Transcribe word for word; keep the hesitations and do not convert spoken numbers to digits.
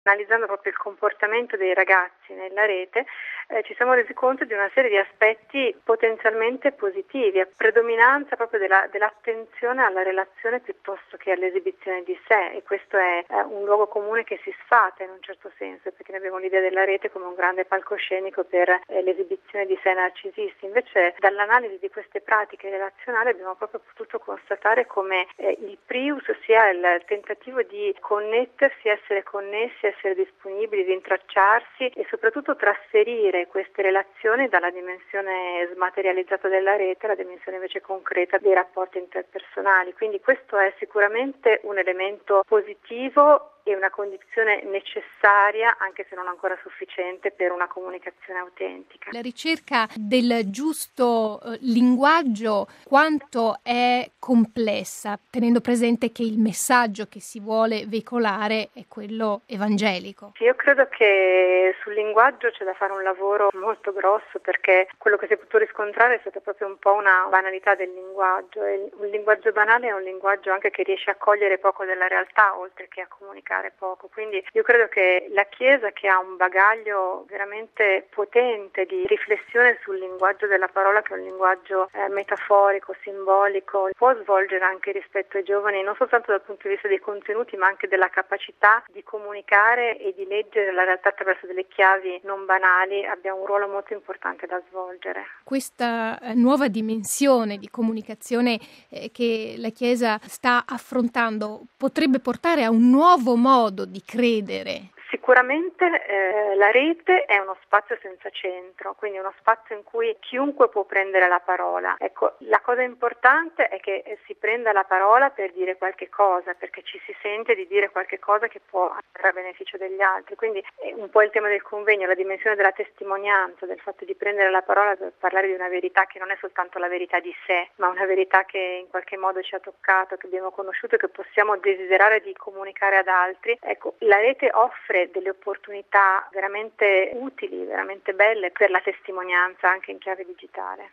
Analizzando proprio il comportamento dei ragazzi nella rete, eh, ci siamo resi conto di una serie di aspetti potenzialmente positivi, a predominanza proprio della, dell'attenzione alla relazione piuttosto che all'esibizione di sé, e questo è eh, un luogo comune che si sfata in un certo senso, perché noi abbiamo l'idea della rete come un grande palcoscenico per eh, l'esibizione di sé narcisisti. Invece dall'analisi di queste pratiche relazionali abbiamo proprio potuto constatare come eh, il prius sia il tentativo di connettersi, essere connessi, essere disponibili, rintracciarsi e soprattutto trasferire queste relazioni dalla dimensione smaterializzata della rete alla dimensione invece concreta dei rapporti interpersonali. Quindi questo è sicuramente un elemento positivo e una condizione necessaria, anche se non ancora sufficiente, per una comunicazione autentica. La ricerca del giusto eh, linguaggio quanto è complessa, tenendo presente che il messaggio che si vuole veicolare è quello evangelico. Io credo che sul linguaggio c'è da fare un lavoro molto grosso, perché quello che si è potuto riscontrare è stata proprio un po' una banalità del linguaggio, e un linguaggio banale è un linguaggio anche che riesce a cogliere poco della realtà oltre che a comunicare poco. Quindi io credo che la Chiesa, che ha un bagaglio veramente potente di riflessione sul linguaggio della parola, che è un linguaggio eh, metaforico, simbolico, può svolgere anche rispetto ai giovani, non soltanto dal punto di vista dei contenuti, ma anche della capacità di comunicare e di leggere la realtà attraverso delle chiavi non banali. Abbiamo un ruolo molto importante da svolgere. Questa eh, nuova dimensione di comunicazione eh, che la Chiesa sta affrontando potrebbe portare a un nuovo modo di credere. Sicuramente eh, la rete è uno spazio senza centro, quindi uno spazio in cui chiunque può prendere la parola. Ecco, la cosa importante è che si prenda la parola per dire qualche cosa, perché ci si sente di dire qualche cosa che può andare a beneficio degli altri. Quindi è un po' il tema del convegno, la dimensione della testimonianza, del fatto di prendere la parola per parlare di una verità che non è soltanto la verità di sé, ma una verità che in qualche modo ci ha toccato, che abbiamo conosciuto e che possiamo desiderare di comunicare ad altri. Ecco, la rete offre delle opportunità veramente utili, veramente belle per la testimonianza anche in chiave digitale.